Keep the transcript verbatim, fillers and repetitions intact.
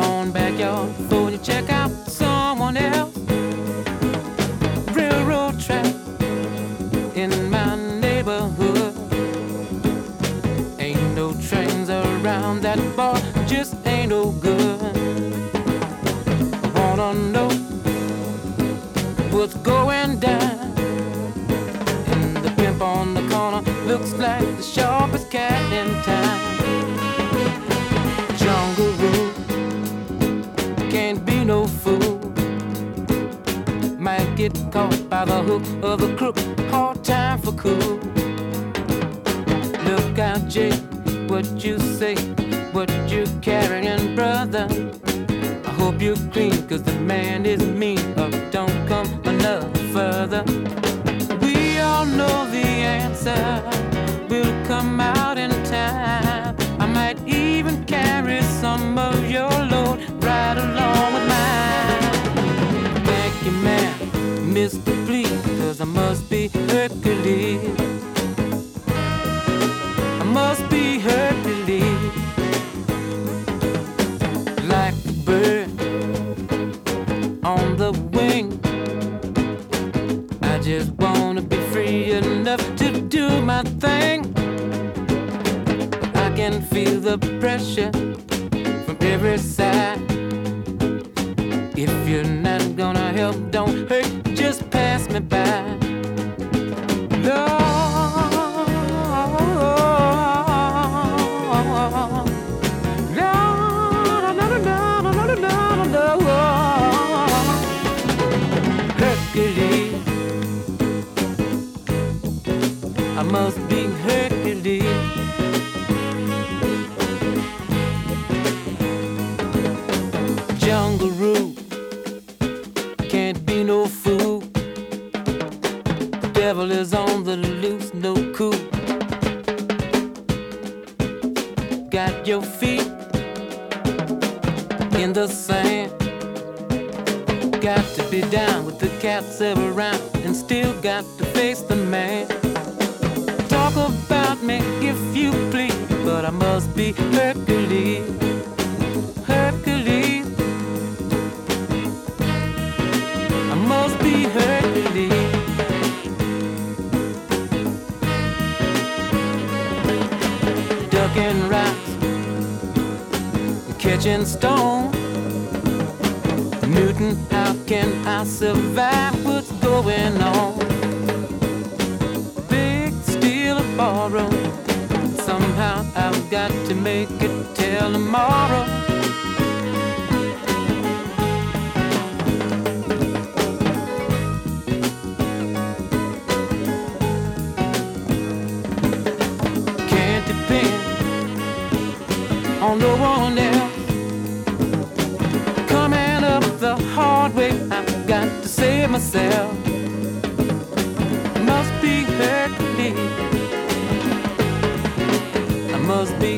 own backyard before you check out someone else. Railroad track in my neighborhood. Ain't no trains around that bar, just ain't no good. I wanna know what's going down. And the pimp on the corner looks like the sharpest cat in town. Jungle rule, can't be no fool. Might get caught by the hook of the crook, hard time for cool. Look out, Jake, what you say, what you carrying, brother. I hope you're clean, cause the man is mean, or don't come another further. We all know the answer will come out in time. I might even carry some of your load right along with mine. Thank you, man, Mister Please, cause I must be Hercules. I must be Hercules. Like a bird on the wing, I just wanna be free enough to do my thing. I can feel the pressure from every side. If you're not gonna help, don't hurt, just pass me by. Lord, Hercules, I must be Hercules. Jungle rule, can't be no fool. Devil is on the loose, no cool. Got your feet in the sand. Got to be down with the cats around, and still got to face the man. Talk about me if you please, but I must be Hercules. Hercules, I must be Hercules. Ducking rocks, catching stone. Newton, how can I survive? What's going on? Big steal or borrow, somehow I've got to make it till tomorrow. Can't depend on no one else. Coming up the hard way, I've got to save myself. Must be Hercules, I must be